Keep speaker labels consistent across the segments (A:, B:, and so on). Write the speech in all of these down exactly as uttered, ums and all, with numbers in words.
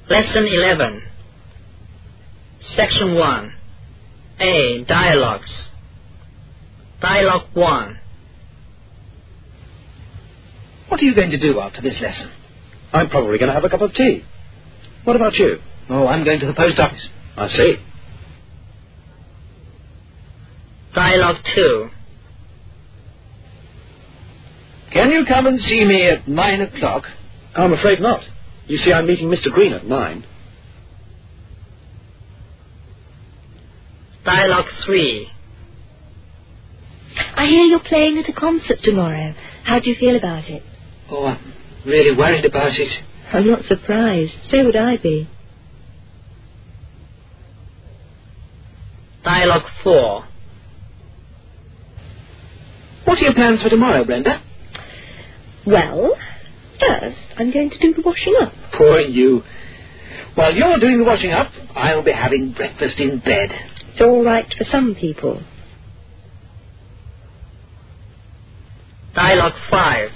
A: Lesson eleven. Section one. A. Dialogues. Dialogue one.
B: What are you going to do after this lesson?
C: I'm probably going to have a cup of tea. What about you?
B: Oh, I'm going to the post office.
C: I see.
A: Dialogue two.
B: Can you come and see me at nine o'clock?
C: I'm afraid not. You see, I'm meeting Mister Green at nine.
A: Dialogue three.
D: I hear you're playing at a concert tomorrow. How do you feel about it?
B: Oh, I'm really worried about it.
D: I'm not surprised. So would I be.
A: Dialogue four.
B: What are your plans for tomorrow, Brenda?
D: Well, first I'm going to do the washing up.
B: Poor you. While you're doing the washing up, I'll be having breakfast in bed.
D: It's all right for some people.
A: Dialogue five.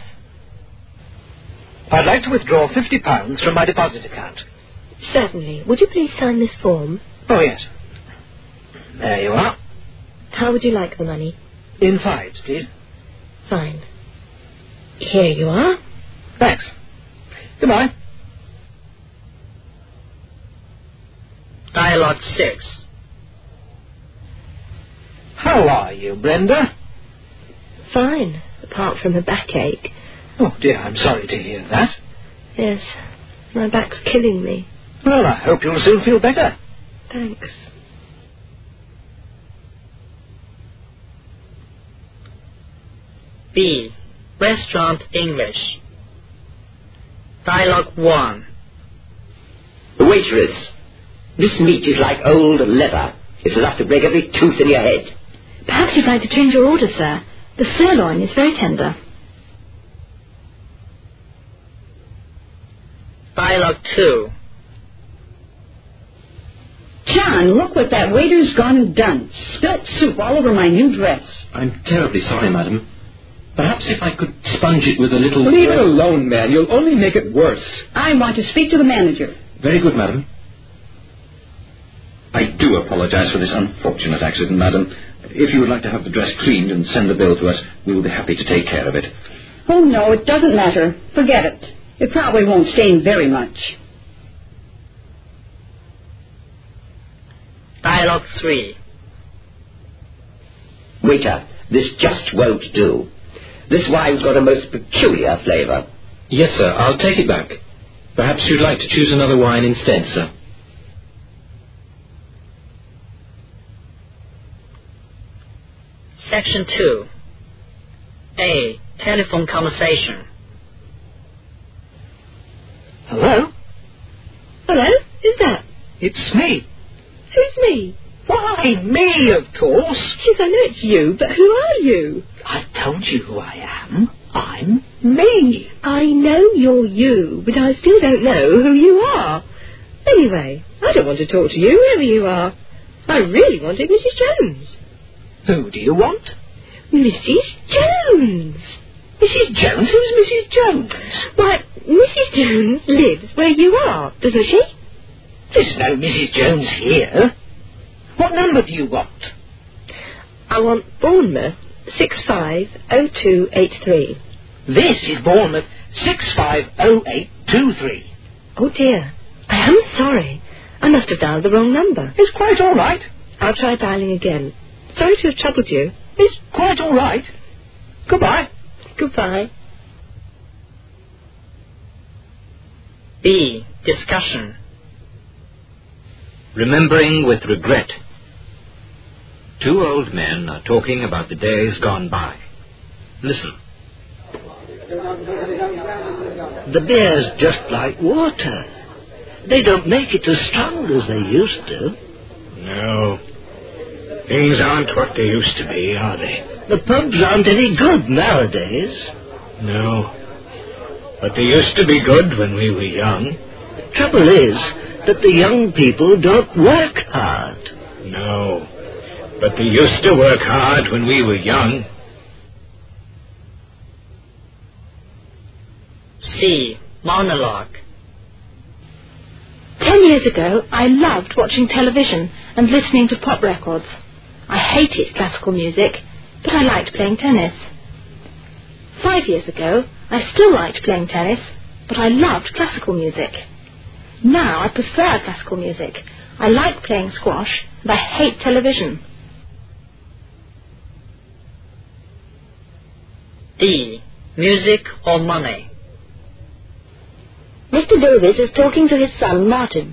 B: I'd like to withdraw fifty pounds from my deposit account.
D: Certainly. Would you please sign this form?
B: Oh, yes. There you are.
D: How would you like the money?
B: In fives, please.
D: Fine. Here you are.
B: Thanks. Goodbye.
A: Dialogue six.
B: How are you, Brenda?
D: Fine, apart from a backache.
B: Oh, dear, I'm sorry to hear that.
D: Yes, my back's killing me.
B: Well, I hope you'll soon feel better.
D: Thanks.
A: B. Restaurant English. Dialogue one.
E: Waitress, this meat is like old leather. It's enough to break every tooth in your head.
D: Perhaps you'd like to change your order, sir. The sirloin is very tender.
A: Dialogue two.
F: John, look what that waiter's gone and done. Spilt soup all over my new dress.
G: I'm terribly sorry, madam. Perhaps if I could sponge it with a little...
C: Leave it alone, man. You'll only make it worse.
F: I want to speak to the manager.
G: Very good, madam. I do apologize for this unfortunate accident, madam. If you would like to have the dress cleaned and send the bill to us, we will be happy to take care of it.
F: Oh, no, it doesn't matter. Forget it. It probably won't stain very much.
A: Dialogue three.
E: Waiter, this just won't do. This wine's got a most peculiar flavour.
G: Yes, sir, I'll take it back. Perhaps you'd like to choose another wine instead, sir.
A: Section two. A. Telephone conversation.
B: Hello?
D: Hello? Who's that?
B: It's me.
D: Who's me?
B: Why, me, of course.
D: Yes, I know it's you, but who are you?
B: I've told you who I am. I'm me.
D: I know you're you, but I still don't know who you are. Anyway, I don't want to talk to you, whoever you are. I really wanted Missus Jones.
B: Who do you want?
D: Missus Jones.
B: Missus Jones? Who's Missus Jones?
D: Why, Missus Jones lives where you are, doesn't she?
B: There's no Missus Jones here. What number do you want?
D: I want Bournemouth six five oh two eight three.
B: This is Bournemouth six five oh eight two three.
D: Oh dear, I am sorry. I must have dialed the wrong number.
B: It's quite all right.
D: I'll try dialing again. Sorry to have troubled you.
B: It's quite all right. Goodbye.
D: Goodbye.
A: B. Discussion.
H: Remembering with regret. Two old men are talking about the days gone by. Listen.
I: The beer's just like water. They don't make it as strong as they used to.
H: No. Things aren't what they used to be, are they?
I: The pubs aren't any good nowadays.
H: No. But they used to be good when we were young.
I: The trouble is that the young people don't work hard.
H: No. But they used to work hard when we were young.
A: C. Monologue.
J: Ten years ago, I loved watching television and listening to pop records. I hated classical music, but I liked playing tennis. Five years ago, I still liked playing tennis, but I loved classical music. Now I prefer classical music. I like playing squash, and I hate television.
A: D. Music or money?
D: Mister Davis is talking to his son, Martin.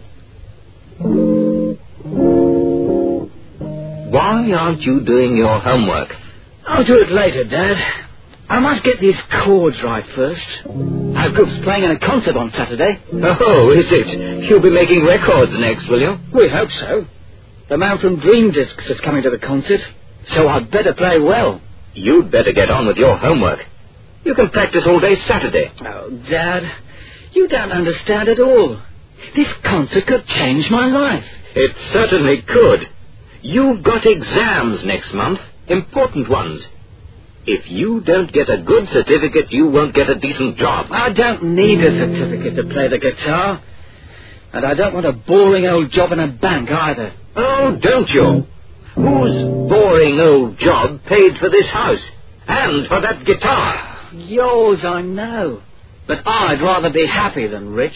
H: Why aren't you doing your homework?
B: I'll do it later, Dad. I must get these chords right first. Our group's playing in a concert on Saturday.
H: Oh, is it? You'll be making records next, will you?
B: We hope so. The man from Dream Discs is coming to the concert, so I'd better play well.
H: You'd better get on with your homework. You can practice all day Saturday.
B: Oh, Dad, you don't understand at all. This concert could change my life.
H: It certainly could. You've got exams next month, important ones. If you don't get a good certificate, you won't get a decent job.
B: I don't need a certificate to play the guitar. And I don't want a boring old job in a bank either.
H: Oh, don't you? Whose boring old job paid for this house? And for that guitar?
B: Yours, I know. But I'd rather be happy than rich.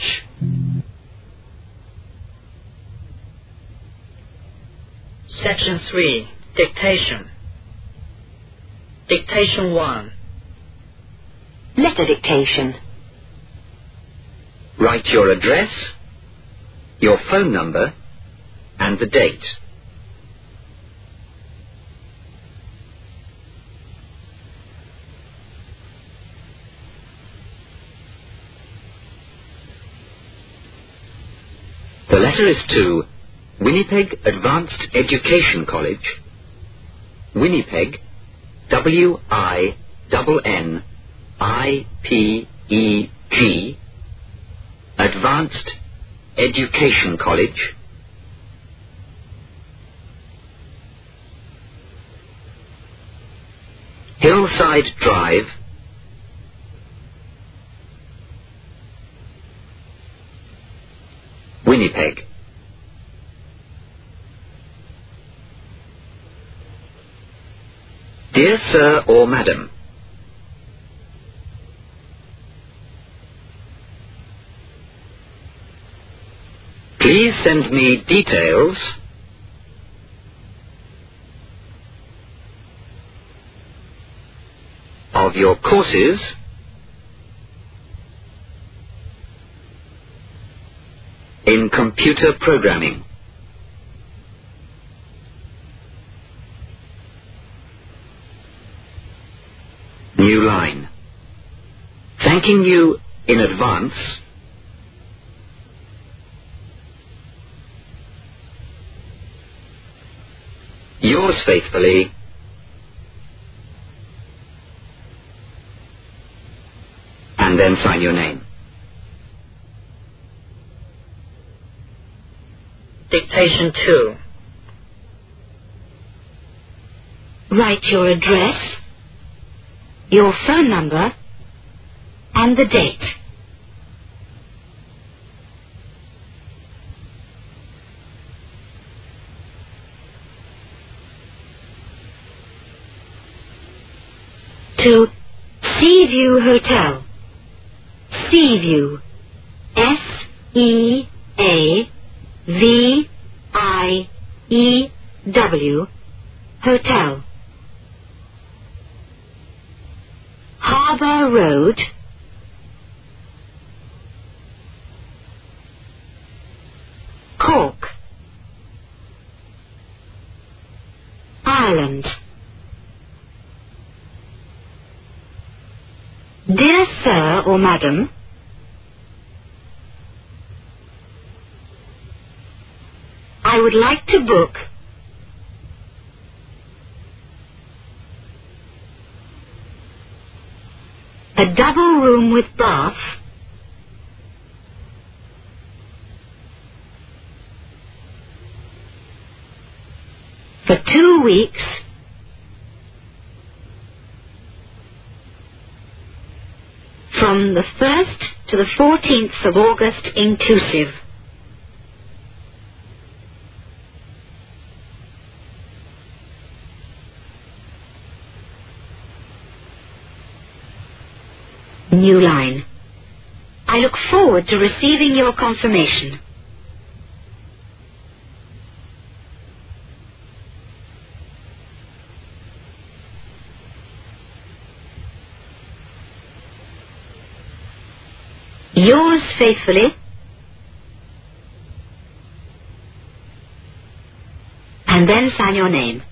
A: Section three. Dictation. Dictation one.
D: Letter dictation.
H: Write your address, your phone number, and the date. The letter is to Winnipeg Advanced Education College, Winnipeg, W I N N I P E G, Advanced Education College, Hillside Drive, Winnipeg. Dear Sir or Madam, please send me details of your courses in computer programming. New line. Thanking you in advance yours faithfully, and then sign your name.
A: Dictation two.
D: Write your address, your phone number, and the date. To Seaview Hotel. Seaview. S E A V I E W. Hotel. Harbour Road, Cork, Ireland. Dear Sir or Madam, I would like to book a double room with bath for two weeks from the first to the fourteenth of August inclusive.
K: New line. I look forward to receiving your confirmation. Yours faithfully, and then sign your name.